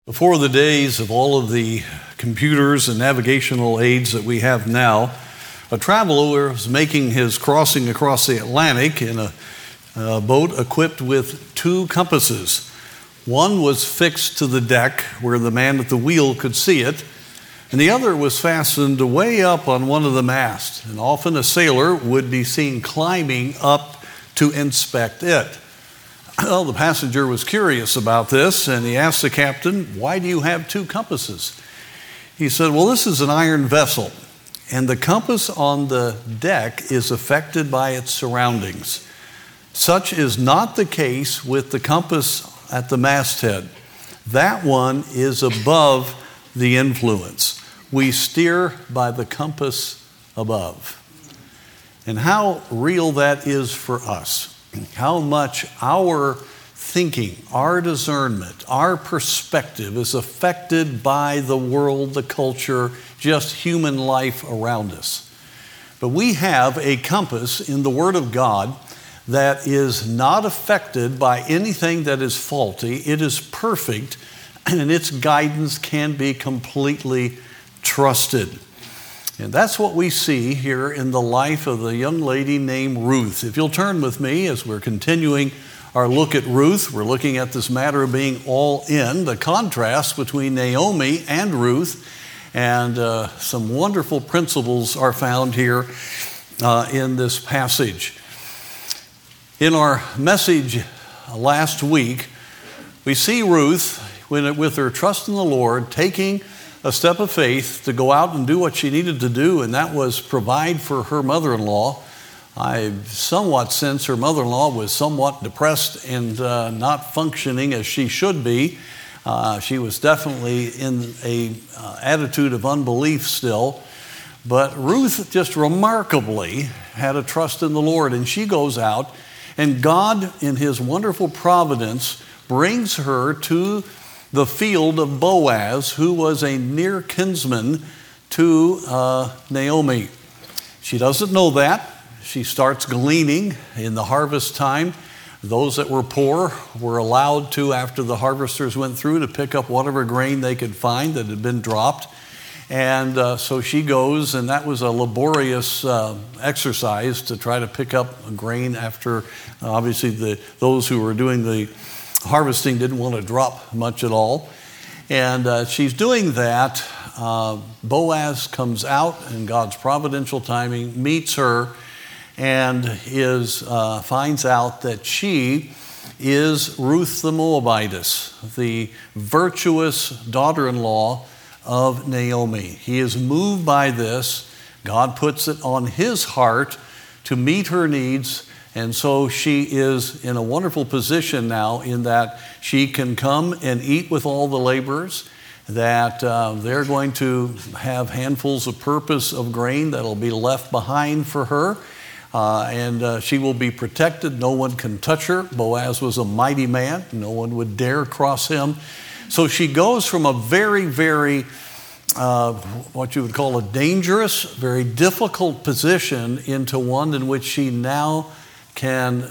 Before the days of all of the computers and navigational aids that we have now, a traveler was making his crossing across the Atlantic in a boat equipped with two compasses. One was fixed to the deck where the man at the wheel could see it, and the other was fastened way up on one of the masts, and often a sailor would be seen climbing up to inspect it. Well, the passenger was curious about this, and he asked the captain, "Why do you have two compasses?" He said, "Well, this is an iron vessel, and the compass on the deck is affected by its surroundings. Such is not the case with the compass at the masthead. That one is above the influence. We steer by the compass above." And how real that is for us. How much our thinking, our discernment, our perspective is affected by the world, the culture, just human life around us. But we have a compass in the Word of God that is not affected by anything that is faulty. It is perfect, and its guidance can be completely trusted. And that's what we see here in the life of the young lady named Ruth. If you'll turn with me as we're continuing our look at Ruth, we're looking at this matter of being all in, the contrast between Naomi and Ruth, and some wonderful principles are found here in this passage. In our message last week, we see Ruth, with her trust in the Lord, taking a step of faith to go out and do what she needed to do, and that was provide for her mother-in-law. I somewhat sense her mother-in-law was somewhat depressed and not functioning as she should be. She was definitely in a attitude of unbelief still. But Ruth just remarkably had a trust in the Lord, and she goes out, and God, in His wonderful providence, brings her to the field of Boaz, who was a near kinsman to Naomi. She doesn't know that. She starts gleaning in the harvest time. Those that were poor were allowed to, after the harvesters went through, to pick up whatever grain they could find that had been dropped. And so she goes, and that was a laborious exercise to try to pick up grain after, obviously, those who were doing the harvesting didn't want to drop much at all. And she's doing that. Boaz comes out in God's providential timing, meets her, and finds out that she is Ruth the Moabitess, the virtuous daughter-in-law of Naomi. He is moved by this. God puts it on his heart to meet her needs. And so she is in a wonderful position now in that she can come and eat with all the laborers, that they're going to have handfuls of purpose of grain that'll be left behind for her, and she will be protected. No one can touch her. Boaz was a mighty man. No one would dare cross him. So she goes from a very, very, what you would call a dangerous, very difficult position into one in which she now can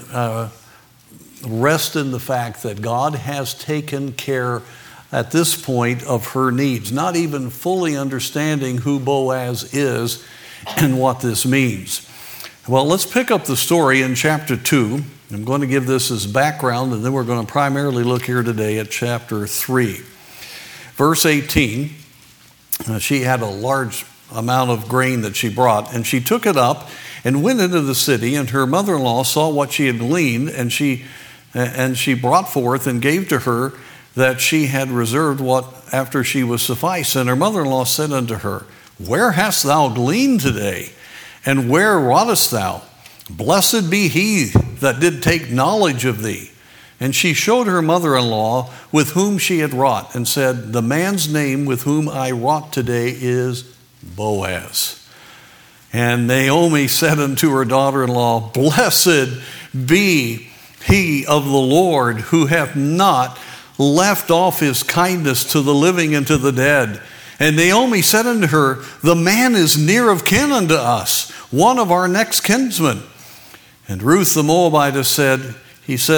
rest in the fact that God has taken care at this point of her needs, not even fully understanding who Boaz is and what this means. Well, let's pick up the story in chapter 2. I'm going to give this as background, and then we're going to primarily look here today at chapter 3. Verse 18, she had a large amount of grain that she brought, and she took it up and went into the city, and her mother-in-law saw what she had gleaned, and she brought forth and gave to her that she had reserved what after she was sufficed. And her mother-in-law said unto her, "Where hast thou gleaned today? And where wroughtest thou? Blessed be he that did take knowledge of thee." And she showed her mother-in-law with whom she had wrought, and said, "The man's name with whom I wrought today is Boaz." And Naomi said unto her daughter-in-law, "Blessed be he of the Lord, who hath not left off his kindness to the living and to the dead." And Naomi said unto her, "The man is near of kin unto us, one of our next kinsmen." And Ruth the Moabitess said,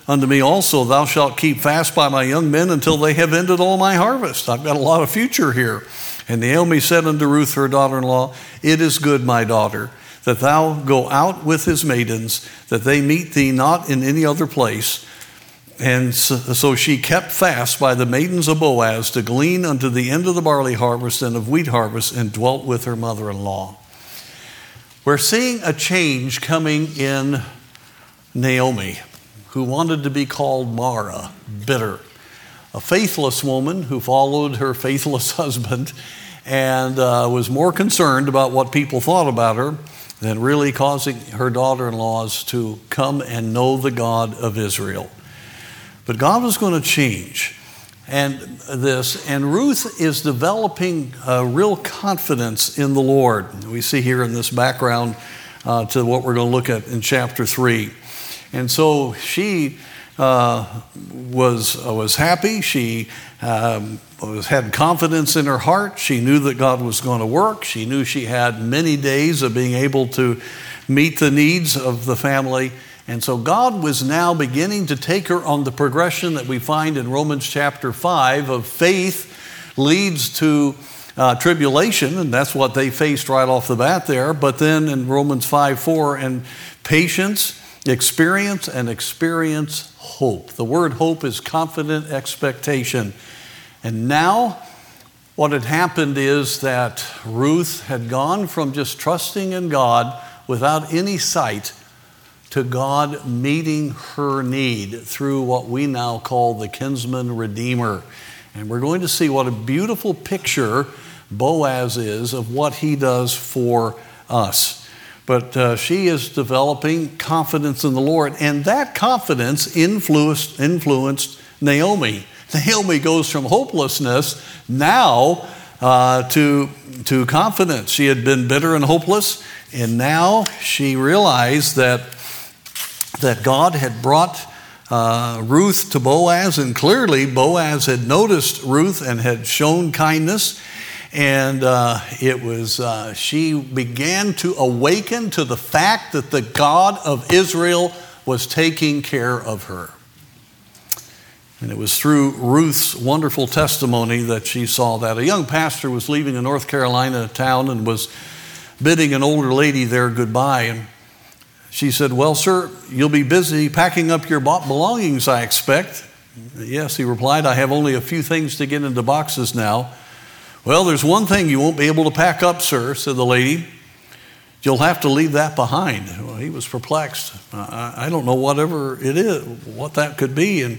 unto me also, thou shalt keep fast by my young men until they have ended all my harvest. I've got a lot of future here. And Naomi said unto Ruth, her daughter-in-law, it is good, my daughter, that thou go out with his maidens, that they meet thee not in any other place. And so she kept fast by the maidens of Boaz to glean unto the end of the barley harvest and of wheat harvest, and dwelt with her mother-in-law. We're seeing a change coming in Naomi, who wanted to be called Mara, bitter. A faithless woman who followed her faithless husband and was more concerned about what people thought about her than really causing her daughter-in-laws to come and know the God of Israel. But God was going to change and Ruth is developing a real confidence in the Lord. We see here in this background to what we're going to look at in chapter 3. And so she was happy. She had confidence in her heart. She knew that God was going to work. She knew she had many days of being able to meet the needs of the family. And so God was now beginning to take her on the progression that we find in Romans chapter 5 of faith leads to tribulation, and that's what they faced right off the bat there. But then in Romans 5:4, and patience, experience, and experience hope. The word hope is confident expectation. And now what had happened is that Ruth had gone from just trusting in God without any sight to God meeting her need through what we now call the kinsman redeemer. And we're going to see what a beautiful picture Boaz is of what he does for us. But she is developing confidence in the Lord, and that confidence influenced Naomi. Naomi goes from hopelessness now to confidence. She had been bitter and hopeless, and now she realized that God had brought Ruth to Boaz, and clearly Boaz had noticed Ruth and had shown kindness, and she began to awaken to the fact that the God of Israel was taking care of her. And it was through Ruth's wonderful testimony that she saw that. A young pastor was leaving a North Carolina town and was bidding an older lady there goodbye, and she said, "Well, sir, you'll be busy packing up your belongings, I expect." "Yes," he replied, "I have only a few things to get into boxes now." "Well, there's one thing you won't be able to pack up, sir," said the lady. "You'll have to leave that behind." Well, he was perplexed. I don't know whatever it is, what that could be. And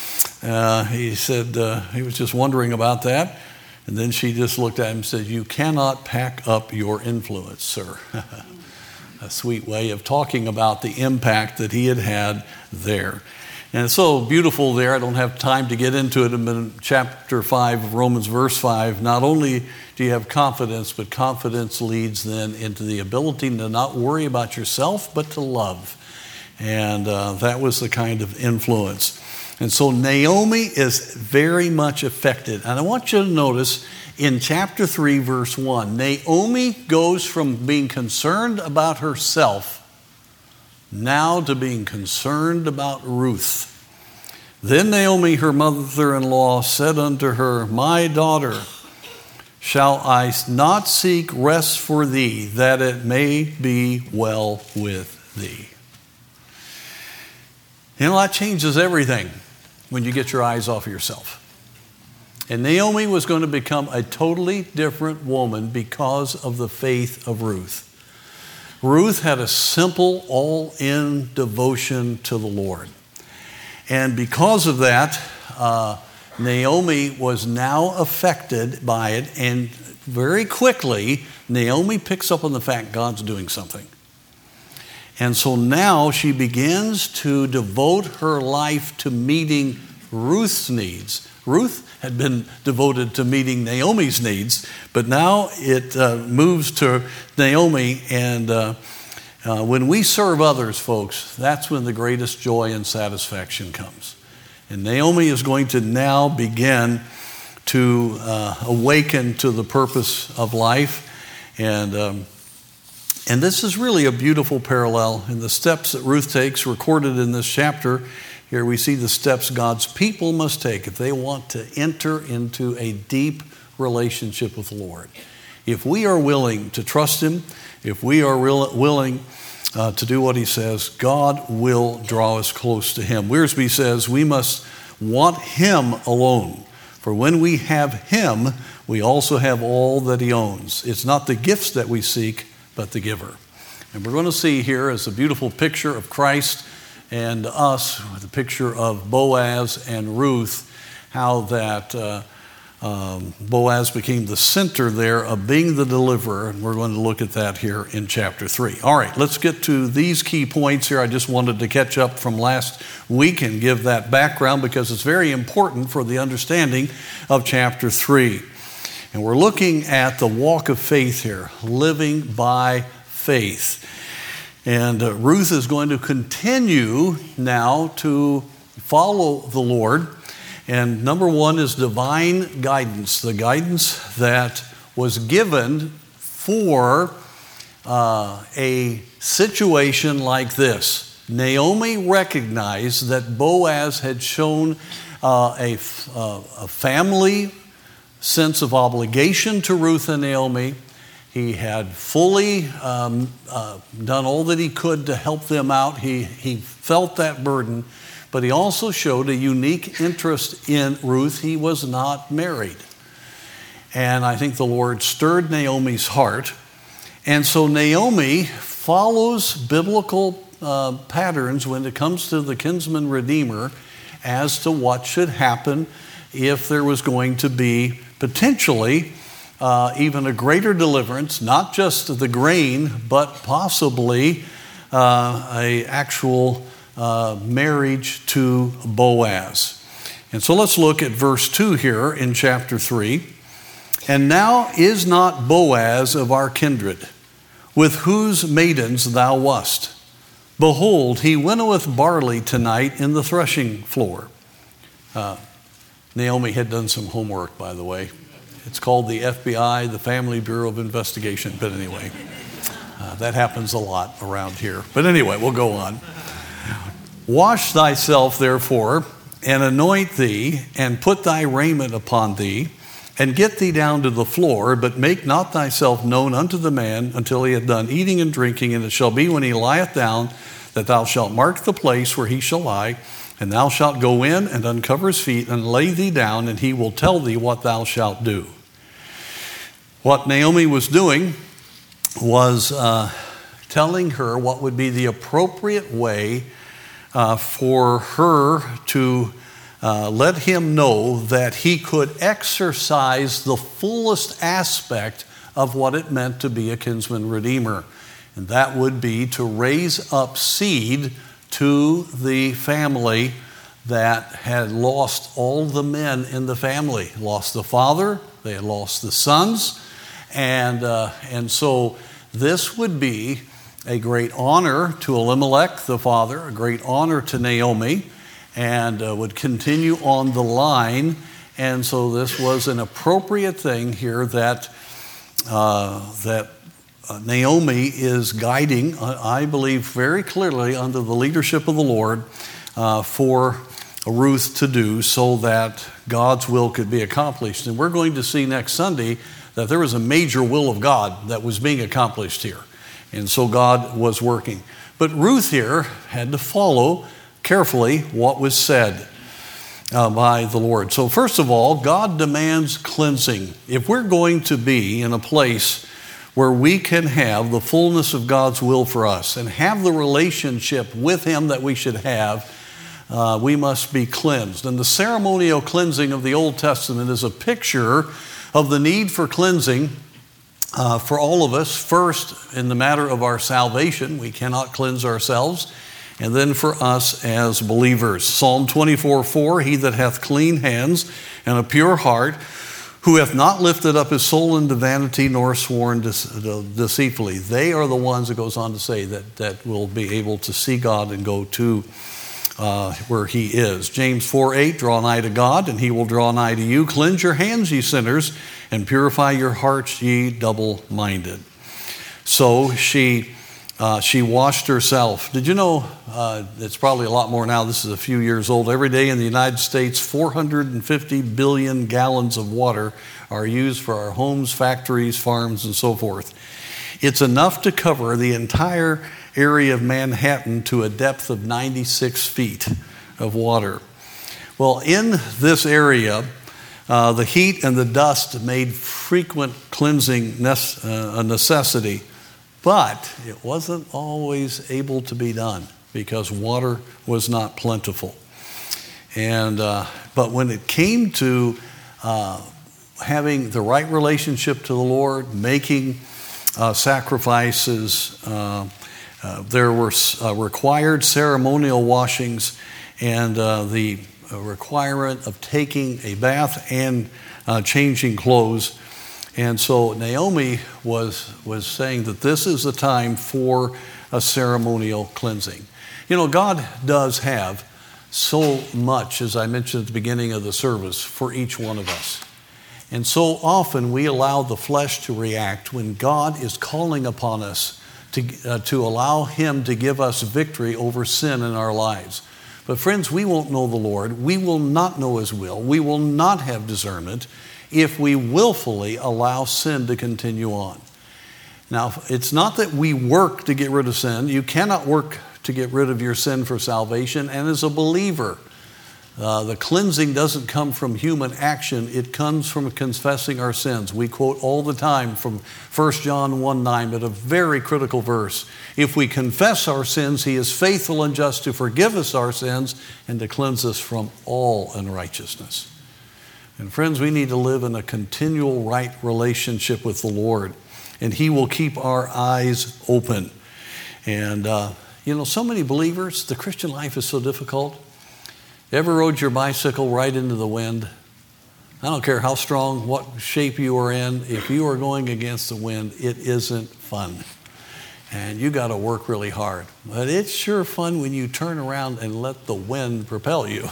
he said he was just wondering about that. And then she just looked at him and said, "You cannot pack up your influence, sir." A sweet way of talking about the impact that he had had there. And it's so beautiful there. I don't have time to get into it. In chapter 5 of Romans, verse 5, not only do you have confidence, but confidence leads then into the ability to not worry about yourself, but to love. And that was the kind of influence. And so Naomi is very much affected. And I want you to notice in chapter 3, verse 1, Naomi goes from being concerned about herself now to being concerned about Ruth. "Then Naomi, her mother-in-law, said unto her, My daughter, shall I not seek rest for thee, that it may be well with thee?" You know, that changes everything when you get your eyes off of yourself. And Naomi was going to become a totally different woman because of the faith of Ruth. Ruth had a simple, all-in devotion to the Lord. And because of that, Naomi was now affected by it. And very quickly, Naomi picks up on the fact God's doing something. And so now she begins to devote her life to meeting Ruth's needs. Ruth had been devoted to meeting Naomi's needs, but now it moves to Naomi. And when we serve others, folks, that's when the greatest joy and satisfaction comes. And Naomi is going to now begin to awaken to the purpose of life. And this is really a beautiful parallel in the steps that Ruth takes, recorded in this chapter. Here we see the steps God's people must take if they want to enter into a deep relationship with the Lord. If we are willing to trust Him, if we are willing to do what He says, God will draw us close to Him. Wiersbe says we must want Him alone. For when we have Him, we also have all that He owns. It's not the gifts that we seek, but the giver. And we're going to see here as a beautiful picture of Christ and us, with a picture of Boaz and Ruth, how that Boaz became the center there of being the deliverer, and we're going to look at that here in chapter 3. All right, let's get to these key points here. I just wanted to catch up from last week and give that background because it's very important for the understanding of chapter 3. And we're looking at the walk of faith here, living by faith. And Ruth is going to continue now to follow the Lord. And number one is divine guidance, the guidance that was given for a situation like this. Naomi recognized that Boaz had shown a family sense of obligation to Ruth and Naomi. He had fully done all that he could to help them out. He felt that burden, but he also showed a unique interest in Ruth. He was not married. And I think the Lord stirred Naomi's heart. And so Naomi follows biblical patterns when it comes to the kinsman redeemer as to what should happen if there was going to be potentially even a greater deliverance, not just the grain, but possibly a actual marriage to Boaz. And so let's look at verse 2 here in chapter 3. And now is not Boaz of our kindred, with whose maidens thou wast? Behold, he winnoweth barley tonight in the threshing floor. Naomi had done some homework, by the way. It's called the FBI, the Family Bureau of Investigation. But anyway, that happens a lot around here. But anyway, we'll go on. Wash thyself, therefore, and anoint thee, and put thy raiment upon thee, and get thee down to the floor, but make not thyself known unto the man until he have done eating and drinking. And it shall be when he lieth down, that thou shalt mark the place where he shall lie, and thou shalt go in and uncover his feet and lay thee down, and he will tell thee what thou shalt do. What Naomi was doing was telling her what would be the appropriate way for her to let him know that he could exercise the fullest aspect of what it meant to be a kinsman redeemer. And that would be to raise up seed to the family that had lost all the men in the family. Lost the father, they had lost the sons, and so this would be a great honor to Elimelech, the father, a great honor to Naomi, and would continue on the line. And so this was an appropriate thing here that Naomi is guiding, I believe, very clearly under the leadership of the Lord for Ruth to do so that God's will could be accomplished. And we're going to see next Sunday that there was a major will of God that was being accomplished here. And so God was working. But Ruth here had to follow carefully what was said by the Lord. So first of all, God demands cleansing. If we're going to be in a place where we can have the fullness of God's will for us and have the relationship with Him that we should have, we must be cleansed. And the ceremonial cleansing of the Old Testament is a picture of the need for cleansing for all of us. First, in the matter of our salvation, we cannot cleanse ourselves. And then for us as believers. Psalm 24:4, he that hath clean hands and a pure heart, who hath not lifted up his soul into vanity nor sworn deceitfully. They are the ones, it goes on to say, that will be able to see God and go to where He is. James 4:8, draw nigh to God, and He will draw nigh to you. Cleanse your hands, ye sinners, and purify your hearts, ye double-minded. So she She washed herself. Did you know, it's probably a lot more now, this is a few years old, every day in the United States, 450 billion gallons of water are used for our homes, factories, farms, and so forth. It's enough to cover the entire area of Manhattan to a depth of 96 feet of water. Well, in this area, the heat and the dust made frequent cleansing a necessity, but it wasn't always able to be done because water was not plentiful. And but when it came to having the right relationship to the Lord, making sacrifices, there were required ceremonial washings, and the requirement of taking a bath and changing clothes. And so Naomi was saying that this is the time for a ceremonial cleansing. You know, God does have so much, as I mentioned at the beginning of the service, for each one of us. And so often we allow the flesh to react when God is calling upon us to allow Him to give us victory over sin in our lives. But friends, we won't know the Lord. We will not know His will. We will not have discernment if we willfully allow sin to continue on. Now, it's not that we work to get rid of sin. You cannot work to get rid of your sin for salvation. And as a believer, the cleansing doesn't come from human action. It comes from confessing our sins. We quote all the time from 1 John 1:9, but a very critical verse. If we confess our sins, He is faithful and just to forgive us our sins and to cleanse us from all unrighteousness. And friends, we need to live in a continual right relationship with the Lord, and He will keep our eyes open. And, so many believers, the Christian life is so difficult. Ever rode your bicycle right into the wind? I don't care how strong, what shape you are in. If you are going against the wind, it isn't fun. And you got to work really hard. But it's sure fun when you turn around and let the wind propel you.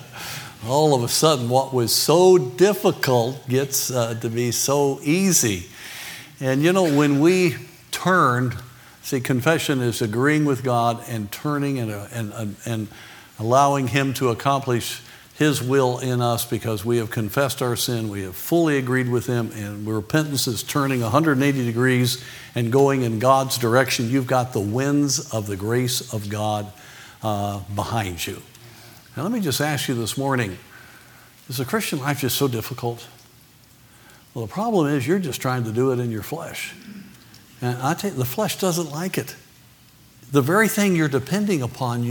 All of a sudden, what was so difficult gets to be so easy. And when we turned, see, confession is agreeing with God and turning and allowing Him to accomplish His will in us because we have confessed our sin, we have fully agreed with Him, and repentance is turning 180 degrees and going in God's direction. You've got the winds of the grace of God behind you. Now let me just ask you this morning, is the Christian life just so difficult? Well, the problem is you're just trying to do it in your flesh. And I tell you, the flesh doesn't like it. The very thing you're depending upon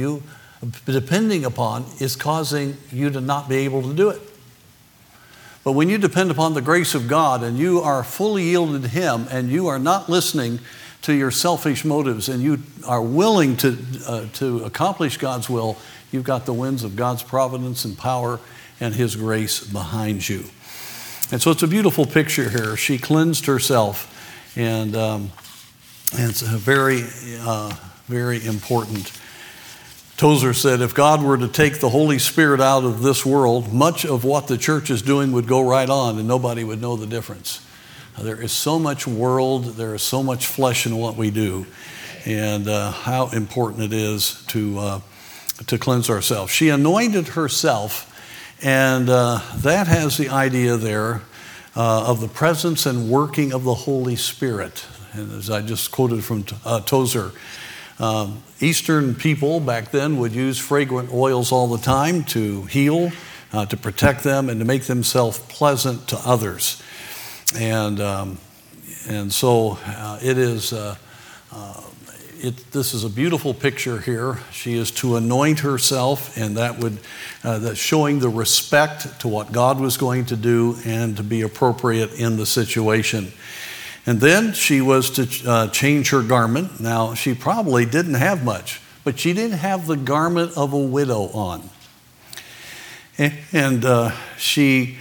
is causing you to not be able to do it. But when you depend upon the grace of God and you are fully yielded to Him and you are not listening to your selfish motives and you are willing to accomplish God's will, you've got the winds of God's providence and power and His grace behind you. And so it's a beautiful picture here. She cleansed herself, and it's a very, very important. Tozer said, if God were to take the Holy Spirit out of this world, much of what the church is doing would go right on and nobody would know the difference. There is so much world, there is so much flesh in what we do, and how important it is to cleanse ourselves. She anointed herself, and that has the idea there of the presence and working of the Holy Spirit. And as I just quoted from Tozer, Eastern people back then would use fragrant oils all the time to heal, to protect them, and to make themselves pleasant to others. And so it is. This is a beautiful picture here. She is to anoint herself, and that's showing the respect to what God was going to do and to be appropriate in the situation. And then she was to change her garment. Now, she probably didn't have much, but she didn't have the garment of a widow on. And she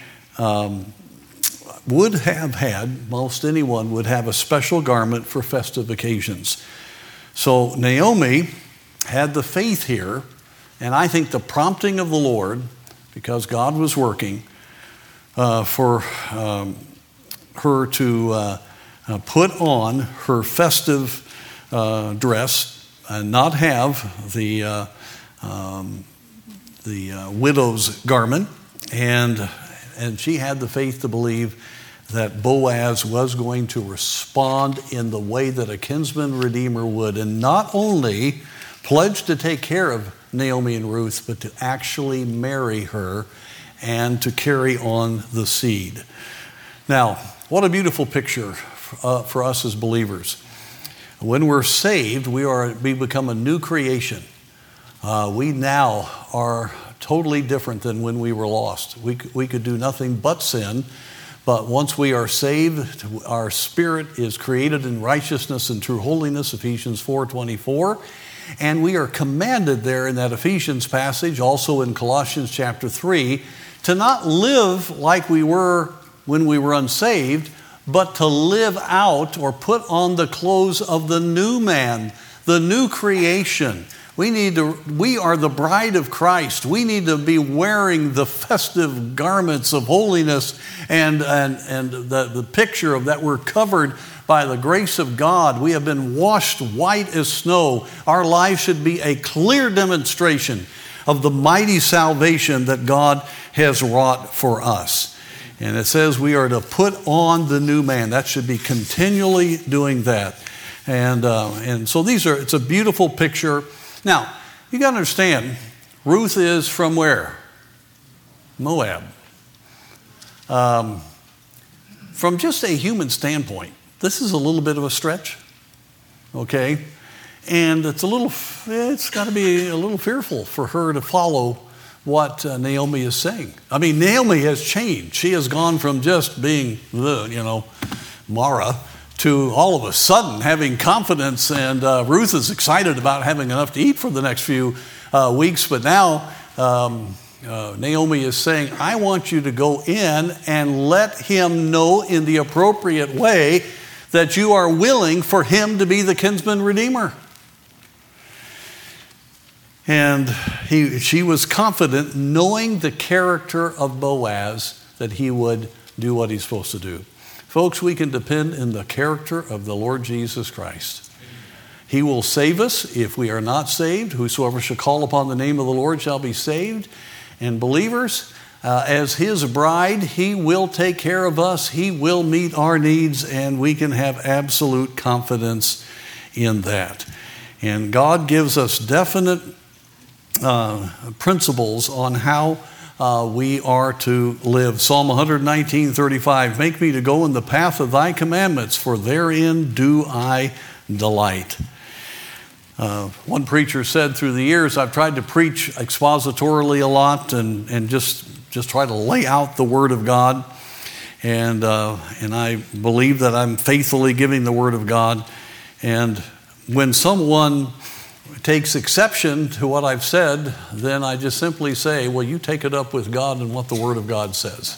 would have had, most anyone would have a special garment for festive occasions. So Naomi had the faith here, and I think the prompting of the Lord, because God was working, for her to put on her festive dress and not have the widow's garment, and she had the faith to believe that Boaz was going to respond in the way that a kinsman redeemer would, and not only pledge to take care of Naomi and Ruth, but to actually marry her and to carry on the seed. Now, what a beautiful picture for us as believers. When we're saved, we become a new creation. We now are totally different than when we were lost. We could do nothing but sin, but once we are saved, our spirit is created in righteousness and true holiness, Ephesians 4:24. And we are commanded there in that Ephesians passage, also in Colossians chapter 3, to not live like we were when we were unsaved, but to live out or put on the clothes of the new man, the new creation. We are the bride of Christ. We need to be wearing the festive garments of holiness and the picture of that we're covered by the grace of God. We have been washed white as snow. Our life should be a clear demonstration of the mighty salvation that God has wrought for us. And it says we are to put on the new man. That should be continually doing that. And so it's a beautiful picture. Now, you got to understand, Ruth is from where? Moab. From just a human standpoint, this is a little bit of a stretch, okay? And it's got to be a little fearful for her to follow what Naomi is saying. I mean, Naomi has changed. She has gone from just being, Mara, to all of a sudden having confidence, and Ruth is excited about having enough to eat for the next few weeks. But now Naomi is saying, I want you to go in and let him know in the appropriate way that you are willing for him to be the kinsman redeemer. And she was confident, knowing the character of Boaz, that he would do what he's supposed to do. Folks, we can depend in the character of the Lord Jesus Christ. He will save us if we are not saved. Whosoever shall call upon the name of the Lord shall be saved. And believers, as his bride, he will take care of us. He will meet our needs, and we can have absolute confidence in that. And God gives us definite principles on how we are to live. Psalm 119:35, make me to go in the path of thy commandments, for therein do I delight. One preacher said, through the years, I've tried to preach expositorily a lot and just try to lay out the Word of God. And I believe that I'm faithfully giving the Word of God. And when someone takes exception to what I've said, then I just simply say, well, you take it up with God and what the Word of God says.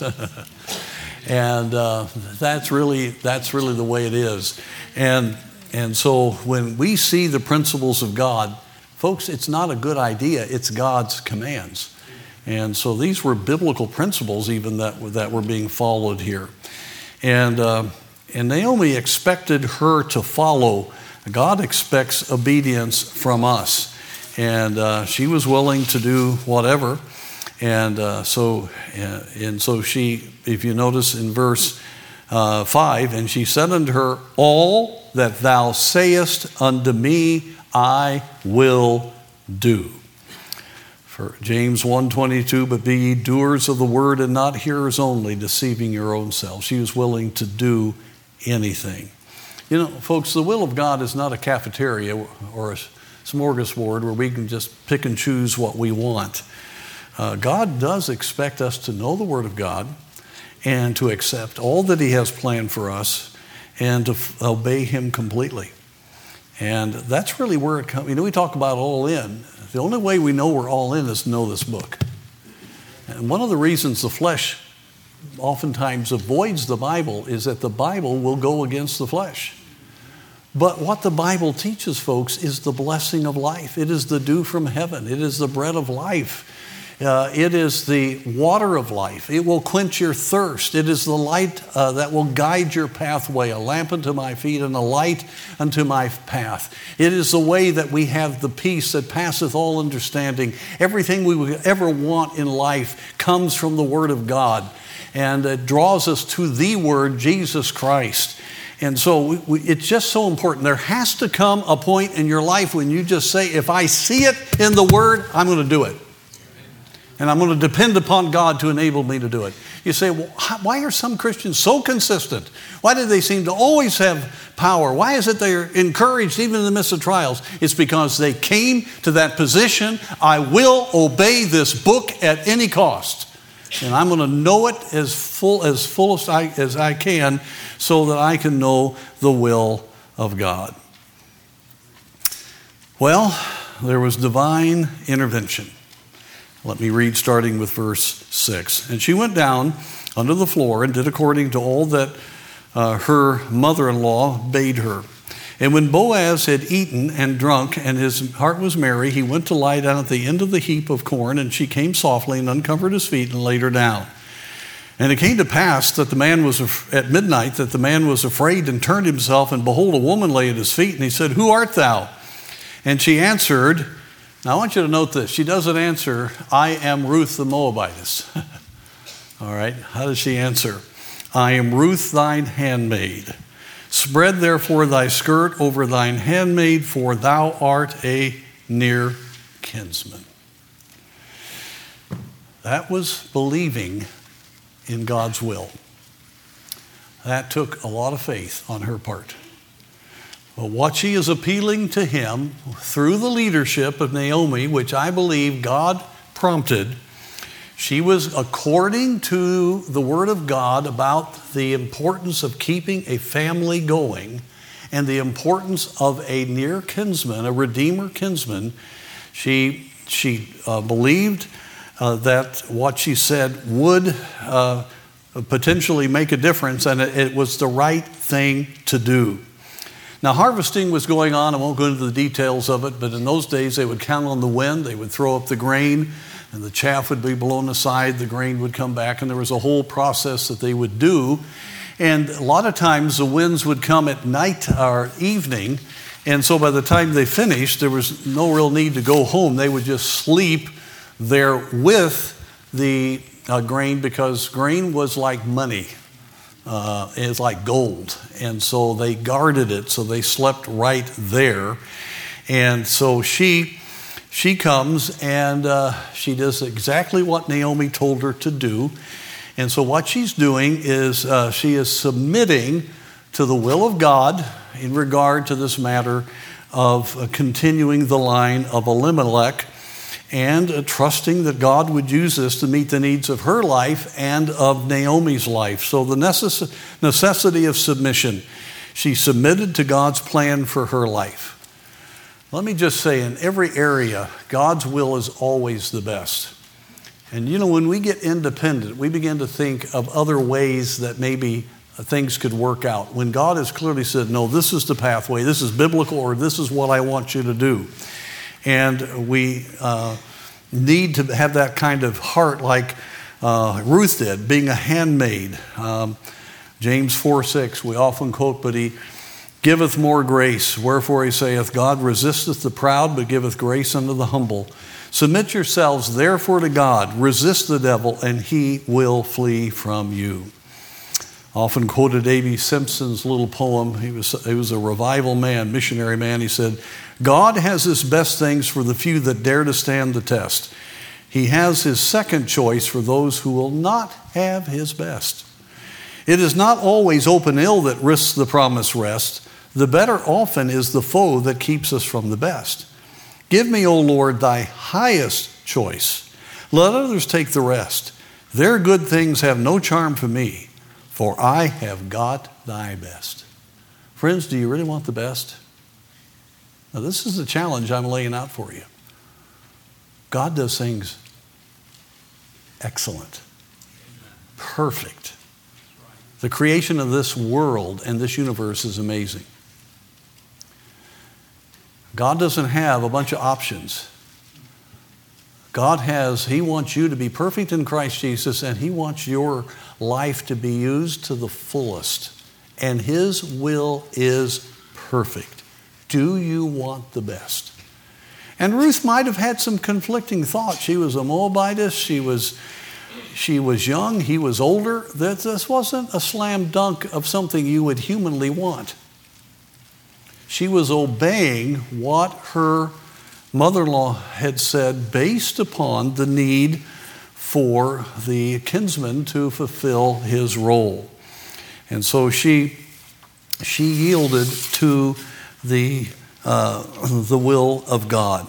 And that's really the way it is. And so when we see the principles of God, folks, it's not a good idea. It's God's commands. And so these were biblical principles even that were being followed here. And Naomi expected her to follow. God expects obedience from us. And she was willing to do whatever. And so she, if you notice in verse 5, and she said unto her, all that thou sayest unto me, I will do. For James 1:22, but be ye doers of the word and not hearers only, deceiving your own selves. She was willing to do anything. You know, folks, the will of God is not a cafeteria or a smorgasbord where we can just pick and choose what we want. God does expect us to know the Word of God and to accept all that He has planned for us and to obey Him completely. And that's really where it comes. You know, we talk about all in. The only way we know we're all in is to know this book. And one of the reasons the flesh oftentimes avoids the Bible is that the Bible will go against the flesh. But what the Bible teaches, folks, is the blessing of life. It is the dew from heaven. It is the bread of life. It is the water of life. It will quench your thirst. It is the light that will guide your pathway, a lamp unto my feet and a light unto my path. It is the way that we have the peace that passeth all understanding. Everything we would ever want in life comes from the Word of God, and it draws us to the Word, Jesus Christ. And so it's just so important. There has to come a point in your life when you just say, if I see it in the Word, I'm going to do it. And I'm going to depend upon God to enable me to do it. You say, well, why are some Christians so consistent? Why do they seem to always have power? Why is it they're encouraged even in the midst of trials? It's because they came to that position, I will obey this book at any cost. And I'm going to know it as full as I can so that I can know the will of God. Well, there was divine intervention. Let me read starting with verse 6. And she went down under the floor and did according to all that her mother-in-law bade her. And when Boaz had eaten and drunk, and his heart was merry, he went to lie down at the end of the heap of corn, and she came softly and uncovered his feet and laid her down. And it came to pass that the man was at midnight, that the man was afraid and turned himself, and behold, a woman lay at his feet, and he said, Who art thou? And she answered, now I want you to note this. She doesn't answer, I am Ruth the Moabitess. All right, how does she answer? I am Ruth thine handmaid. Spread therefore thy skirt over thine handmaid, for thou art a near kinsman. That was believing in God's will. That took a lot of faith on her part. But what she is appealing to him through the leadership of Naomi, which I believe God prompted, she was according to the Word of God about the importance of keeping a family going and the importance of a near kinsman, a redeemer kinsman. She believed that what she said would potentially make a difference, and it was the right thing to do. Now, harvesting was going on. I won't go into the details of it, but in those days they would count on the wind. They would throw up the grain, and the chaff would be blown aside. The grain would come back, and there was a whole process that they would do. And a lot of times the winds would come at night or evening, and so by the time they finished, there was no real need to go home. They would just sleep there with the grain, because grain was like money. It's like gold. And so they guarded it, so they slept right there. And so she comes and she does exactly what Naomi told her to do. And so what she's doing is she is submitting to the will of God in regard to this matter of continuing the line of Elimelech, and trusting that God would use this to meet the needs of her life and of Naomi's life. So the necessity of submission. She submitted to God's plan for her life. Let me just say, in every area, God's will is always the best. And you know, when we get independent, we begin to think of other ways that maybe things could work out. When God has clearly said, no, this is the pathway, this is biblical, or this is what I want you to do. And we need to have that kind of heart like Ruth did, being a handmaid. James 4:6, we often quote, but he giveth more grace. Wherefore he saith, God resisteth the proud, but giveth grace unto the humble. Submit yourselves therefore to God. Resist the devil, and he will flee from you. Often quoted A.B. Simpson's little poem. He was a revival man, missionary man. He said, God has his best things for the few that dare to stand the test. He has his second choice for those who will not have his best. It is not always open ill that risks the promised rest. The better often is the foe that keeps us from the best. Give me, O Lord, thy highest choice. Let others take the rest. Their good things have no charm for me, for I have got thy best. Friends, do you really want the best? Now, this is the challenge I'm laying out for you. God does things excellent, perfect. The creation of this world and this universe is amazing. God doesn't have a bunch of options. He wants you to be perfect in Christ Jesus, and He wants your life to be used to the fullest. And His will is perfect. Do you want the best? And Ruth might have had some conflicting thoughts. She was a Moabitess. She was young. He was older. This wasn't a slam dunk of something you would humanly want. She was obeying what her mother-in-law had said based upon the need for the kinsman to fulfill his role. And so she yielded to the will of God.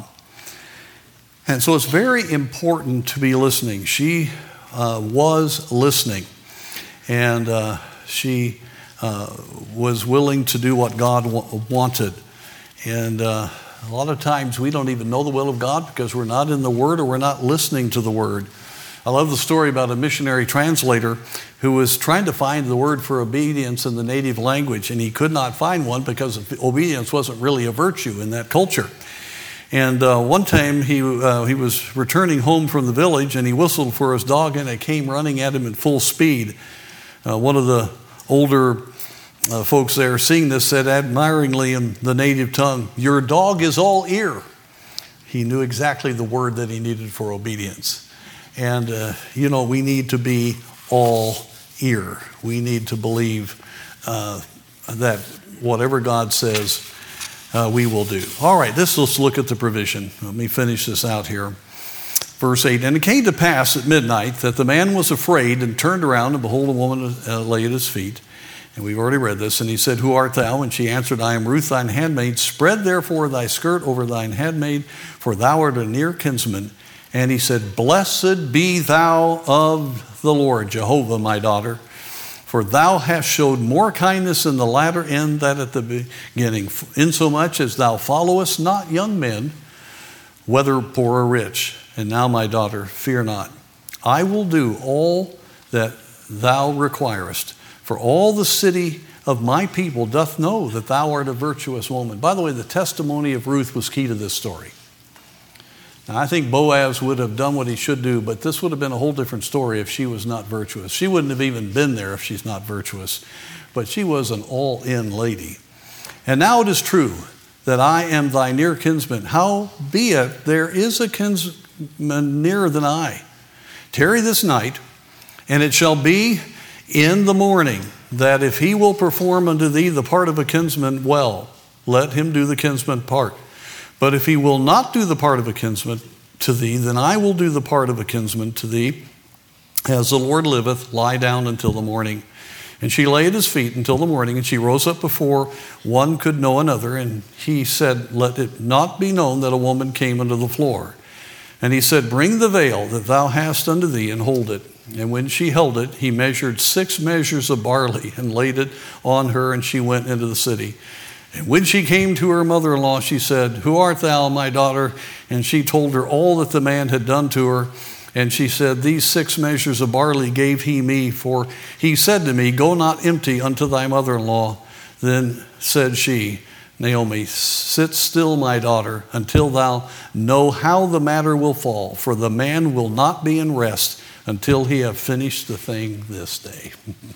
And so it's very important to be listening. She was listening, and she was willing to do what God wanted. And a lot of times we don't even know the will of God because we're not in the Word or we're not listening to the Word. I love the story about a missionary translator who was trying to find the word for obedience in the native language, and he could not find one because obedience wasn't really a virtue in that culture. And one time he was returning home from the village, and he whistled for his dog, and it came running at him at full speed. One of the older folks there seeing this said admiringly in the native tongue, "Your dog is all ear." He knew exactly the word that he needed for obedience. And, we need to be all ear. We need to believe that whatever God says, we will do. All right, let's look at the provision. Let me finish this out here. Verse 8, "And it came to pass at midnight that the man was afraid and turned around, and behold, a woman lay at his feet." And we've already read this. "And he said, Who art thou? And she answered, I am Ruth thine handmaid. Spread therefore thy skirt over thine handmaid, for thou art a near kinsman. And he said, Blessed be thou of the Lord, Jehovah, my daughter, for thou hast showed more kindness in the latter end than at the beginning, insomuch as thou followest not young men, whether poor or rich. And now, my daughter, fear not. I will do all that thou requirest, for all the city of my people doth know that thou art a virtuous woman." By the way, the testimony of Ruth was key to this story. Now, I think Boaz would have done what he should do, but this would have been a whole different story if she was not virtuous. She wouldn't have even been there if she's not virtuous, but she was an all-in lady. "And now it is true that I am thy near kinsman. Howbeit there is a kinsman nearer than I. Tarry this night, and it shall be in the morning that if he will perform unto thee the part of a kinsman, well, let him do the kinsman part. But if he will not do the part of a kinsman to thee, then I will do the part of a kinsman to thee. As the Lord liveth, lie down until the morning." And she lay at his feet until the morning, and she rose up before one could know another. And he said, Let it not be known that a woman came unto the floor. And he said, Bring the veil that thou hast unto thee, and hold it. And when she held it, he measured 6 measures of barley, and laid it on her, and she went into the city. And when she came to her mother-in-law, she said, Who art thou, my daughter? And she told her all that the man had done to her. And she said, These 6 measures of barley gave he me, for he said to me, Go not empty unto thy mother-in-law. Then said she, Naomi, sit still, my daughter, until thou know how the matter will fall. For the man will not be in rest until he have finished the thing this day.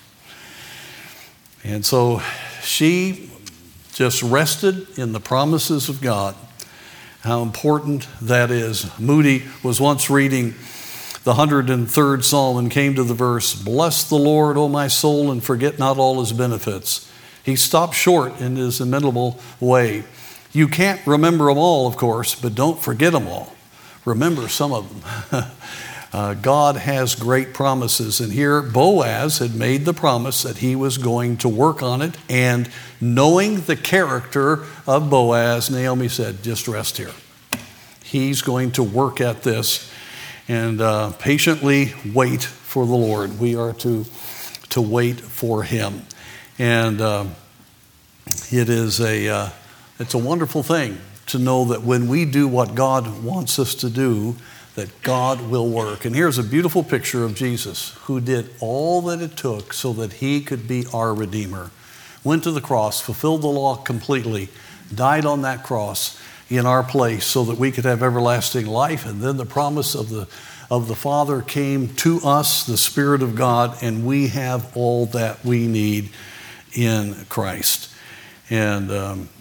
And so she just rested in the promises of God. How important that is. Moody was once reading the 103rd Psalm and came to the verse, Bless the Lord, O my soul, and forget not all his benefits. He stopped short in his inimitable way. You can't remember them all, of course, but don't forget them all. Remember some of them. God has great promises. And here Boaz had made the promise that he was going to work on it. And knowing the character of Boaz, Naomi said, just rest here. He's going to work at this and patiently wait for the Lord. We are to wait for him. And it's a wonderful thing to know that when we do what God wants us to do, that God will work. And here's a beautiful picture of Jesus, who did all that it took so that he could be our Redeemer. Went to the cross, fulfilled the law completely, died on that cross, in our place so that we could have everlasting life. And then the promise of the Father came to us, the Spirit of God, and we have all that we need in Christ. And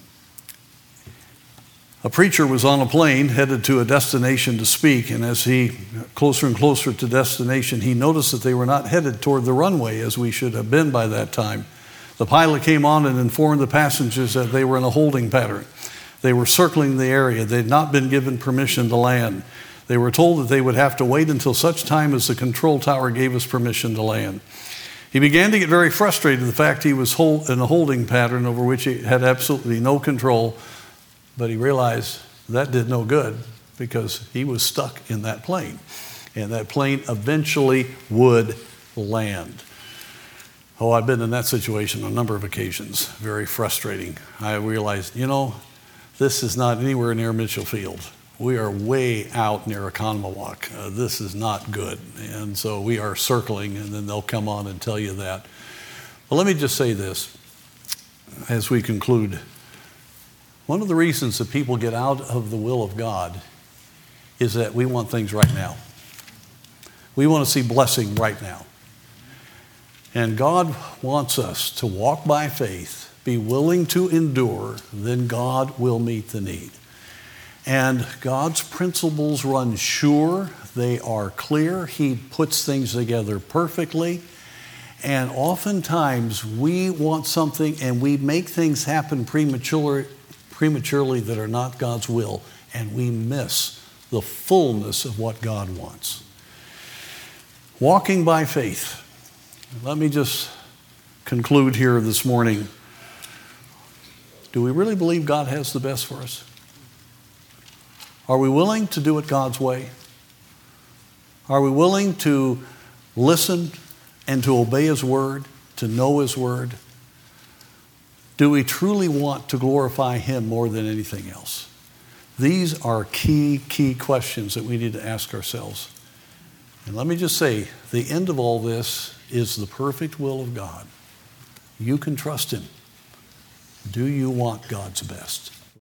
a preacher was on a plane headed to a destination to speak, and as he closer and closer to destination, he noticed that they were not headed toward the runway as we should have been by that time. The pilot came on and informed the passengers that they were in a holding pattern. They were circling the area. They had not been given permission to land. They were told that they would have to wait until such time as the control tower gave us permission to land. He began to get very frustrated with the fact he was in a holding pattern over which he had absolutely no control, but he realized that did no good because he was stuck in that plane, and that plane eventually would land. Oh, I've been in that situation on a number of occasions. Very frustrating. I realized, this is not anywhere near Mitchell Field. We are way out near Oconomowoc. This is not good. And so we are circling, and then they'll come on and tell you that. But let me just say this as we conclude. One of the reasons that people get out of the will of God is that we want things right now. We want to see blessing right now. And God wants us to walk by faith, be willing to endure, then God will meet the need. And God's principles run sure, they are clear. He puts things together perfectly. And oftentimes we want something and we make things happen prematurely that are not God's will, and we miss the fullness of what God wants. Walking by faith. Let me just conclude here this morning. Do we really believe God has the best for us? Are we willing to do it God's way? Are we willing to listen and to obey His word, to know His word? Do we truly want to glorify Him more than anything else? These are key questions that we need to ask ourselves. And let me just say, the end of all this is the perfect will of God. You can trust Him. Do you want God's best?